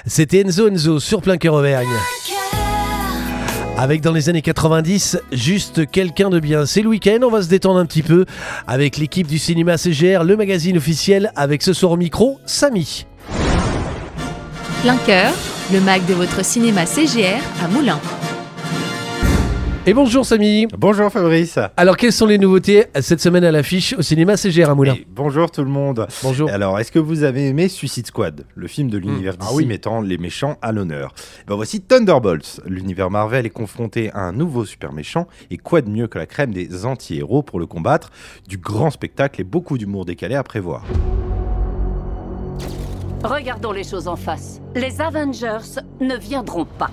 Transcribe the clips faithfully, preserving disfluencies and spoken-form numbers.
C'était Enzo Enzo sur Plein Cœur Auvergne. Avec dans les années quatre-vingt-dix, juste quelqu'un de bien. C'est le week-end, on va se détendre un petit peu avec l'équipe du cinéma C G R, le magazine officiel, avec ce soir au micro, Samy. Plein Cœur, le mag de votre cinéma C G R à Moulins. Et bonjour Samy. Bonjour Fabrice. Alors quelles sont les nouveautés cette semaine à l'affiche au cinéma C G R à Moulins? Et bonjour tout le monde. Bonjour. Alors est-ce que vous avez aimé Suicide Squad, le film de l'univers mmh. D C ah oui. mettant les méchants à l'honneur? Ben voici Thunderbolts. L'univers Marvel est confronté à un nouveau super méchant, et quoi de mieux que la crème des anti-héros pour le combattre? Du grand spectacle et beaucoup d'humour décalé à prévoir. Regardons les choses en face. Les Avengers ne viendront pas.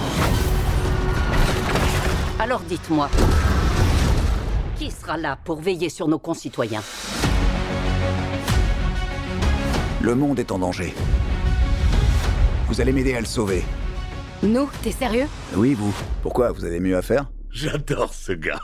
Alors dites-moi, qui sera là pour veiller sur nos concitoyens? Le monde est en danger. Vous allez m'aider à le sauver. Nous? T'es sérieux? Oui, vous. Pourquoi? Vous avez mieux à faire? J'adore ce gars.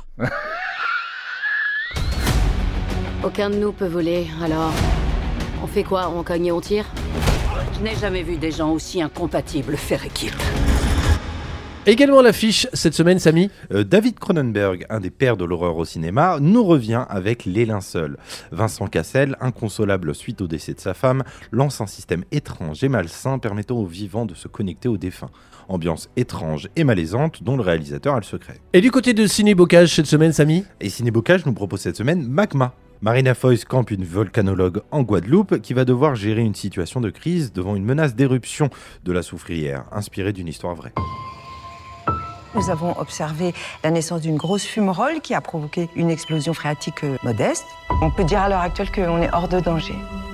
Aucun de nous peut voler, alors... On fait quoi? On cogne et on tire? Je n'ai jamais vu des gens aussi incompatibles faire équipe. Également à l'affiche cette semaine, Samy. Euh, David Cronenberg, un des pères de l'horreur au cinéma, nous revient avec Les Linceuls. Vincent Cassel, inconsolable suite au décès de sa femme, lance un système étrange et malsain permettant aux vivants de se connecter aux défunts. Ambiance étrange et malaisante dont le réalisateur a le secret. Et du côté de Ciné Bocage cette semaine, Samy? Et Ciné Bocage nous propose cette semaine Magma. Marina Foïs campe une volcanologue en Guadeloupe qui va devoir gérer une situation de crise devant une menace d'éruption de la soufrière, inspirée d'une histoire vraie. Nous avons observé la naissance d'une grosse fumerole qui a provoqué une explosion phréatique modeste. On peut dire à l'heure actuelle qu'on est hors de danger.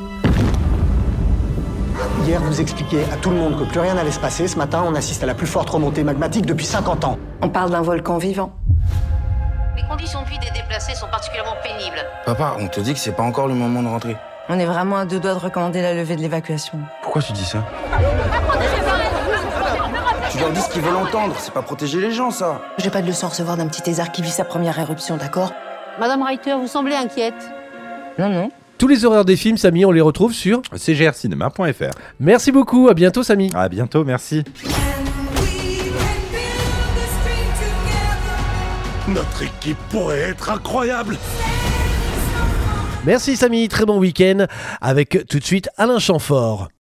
Hier, vous expliquiez à tout le monde que plus rien n'allait se passer. Ce matin, on assiste à la plus forte remontée magmatique depuis cinquante ans. On parle d'un volcan vivant. Les conditions de vie des déplacés sont particulièrement pénibles. Papa, on te dit que c'est pas encore le moment de rentrer. On est vraiment à deux doigts de recommander la levée de l'évacuation. Pourquoi tu dis ça? Tu leur dis ce qu'ils veulent entendre, c'est pas protéger les gens, ça. J'ai pas de leçon à recevoir d'un petit thésard qui vit sa première éruption, d'accord? Madame Reiter, vous semblez inquiète. Non, non. Tous les horaires des films, Samy, on les retrouve sur c g r cinéma point f r. Merci beaucoup, à bientôt Samy. À bientôt, merci. Notre équipe pourrait être incroyable. Merci Samy, très bon week-end avec tout de suite Alain Chamfort.